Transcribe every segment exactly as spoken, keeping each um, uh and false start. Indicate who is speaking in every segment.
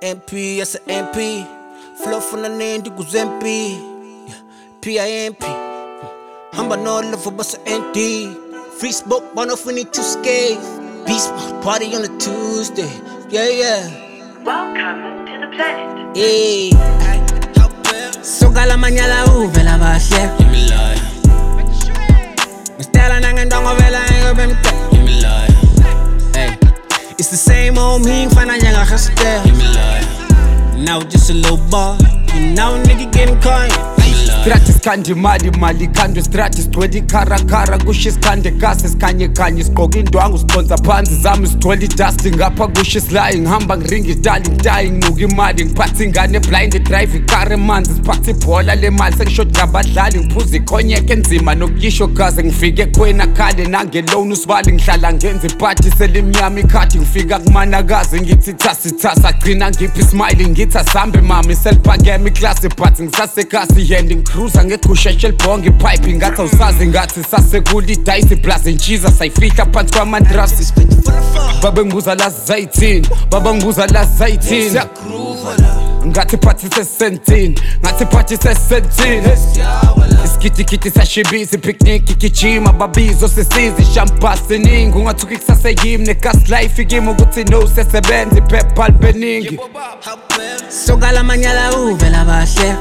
Speaker 1: M P, yes a M P. Flow from the name to Guzempi. P I M P. Hamba no love for bus N D. Free smoke, one off we need to skate. Beast party on a Tuesday. Yeah, yeah.
Speaker 2: Welcome to the planet.
Speaker 1: Hey. Soka la mañana uvela bahle. Stella nangendongo vela ngobemte. Hey. It's the same old me, fana nyanga hasta. Now just a little boy, you know nigga getting coin.
Speaker 3: Stratis kandi mali mali kandi stratis twedi kara kara kushis kandi gases kanye kanye skogi indwangu sponsor panzi zami stoli dusting ngapha kushis lying hamba ngiringi darling dying nuki imali ngiphathi ingane blind drive ikare manzi siphathi ibhola le mali sengishot ngabadlali ngiphuza ikhonyeke enzima nokuyisho gaze ngifike kwena khale nangelone usibali ngihlala ngenza iparty selimnyama ikhathi ngifika kumanakazi ngithi thasi thasa agcina ngiphi smile ngithi asambe mama selphakeme iclass but ngisasekasi yending cruiser ngekhusha shelbonge pipe ngathi awusazi ngathi sasekuli dice plus inchiza sayifihla phansi kwamandrasi baba ngibuza la zayithini baba ngibuza la zayithini ngathi phathi sesentini ngathi phathi sesentini iskiti kiti sashibisi picnic ikijima babizo sisizi champagne ningi ungathuki kusase yimi negas life igimo ukuthi no sesebenza PayPal beningi
Speaker 1: Soka la mañana uvela bahle.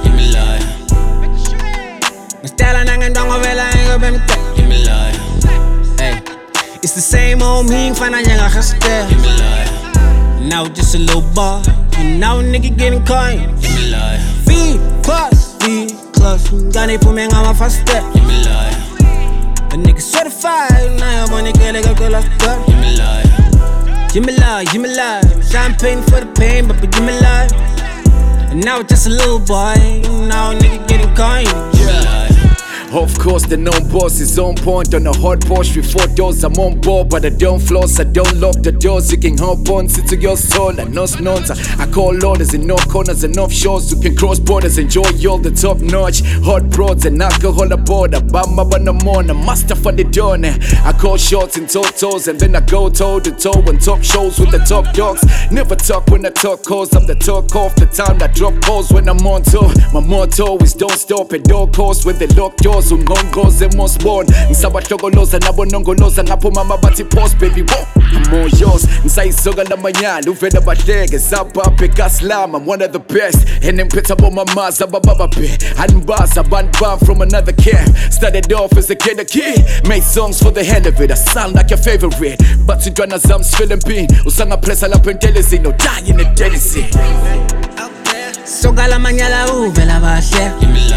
Speaker 1: Stella nangendongo vela ngobemte. Hey. It's the same old me, fana nyanga hasta. Now just a little boy, you know nigga getting coin. V plus, V plus, gani pume ngama faster. A nigga certified, now I'm on a girl like a girl after. Give me life, give me life, champagne for the pain, but give me life. And now just a little boy, now nigga getting coin.
Speaker 4: Of course, the known boss is on point on a hot Porsche with four doors. I'm on board, but I don't floss, I don't lock the doors. You can hop on, sit to your soul, and no snons. I call orders in no corners and off shores. You can cross borders, enjoy all the top notch. Hot broads and alcohol aboard. I bam up on the morning, master for the dawn. I call shots in toes, and then I go toe to toe on top shows with the top dogs. Never talk when I talk calls, I'm the talk off the time. I drop calls when I'm on tour. My motto is don't stop at all costs when they lock doors. Ungongoze mosborn ngisabahlokoloza nabo nongoloza ngapho mama bathi post baby wo I'm all yours ngisayisoka la manyala uvela bahleke sapaphe kaslama I'm one of the best and them pits up on my maza baba be anbaza banba from another camp started off as a kid a kid made songs for the hell of it I sound like your favorite but sidwana zam feeling pain usanga press la pentelezi no die in the dead sea
Speaker 1: Soka la mañana uvela bahle.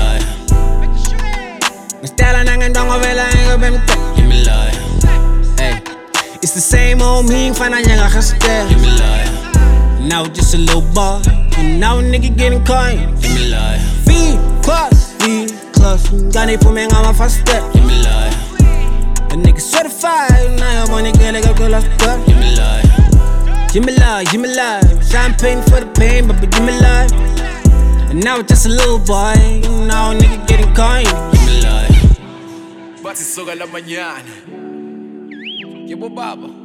Speaker 1: Stella nangendongo vela ngobemte. Hey. It's the same old me, fana nyanga hasta. Now just a little boy, you know nigga getting coin. V plus, V plus, gani pume ngama faster. A nigga certified, now I'm on a girl like a girl after. Give me life, give me life, champagne for the pain, but give me life. And now just a little boy, you know nigga getting coin.
Speaker 4: Bati soga la mañana. Yebo baba.